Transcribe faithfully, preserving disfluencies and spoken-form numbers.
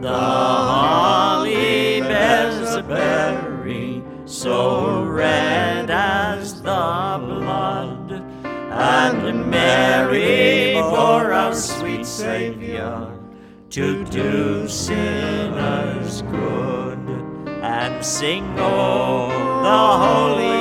The holly bears a berry so red as the blood, and Mary bore our sweet Saviour to do sinners good. And sing, oh, the holy